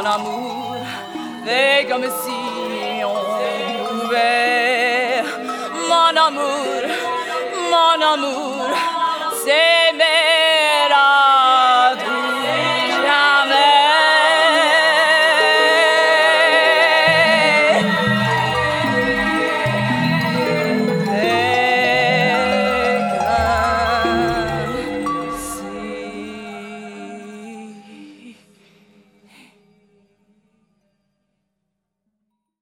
mon amour, fais comme si on pouvait. Mon amour, s'aimer.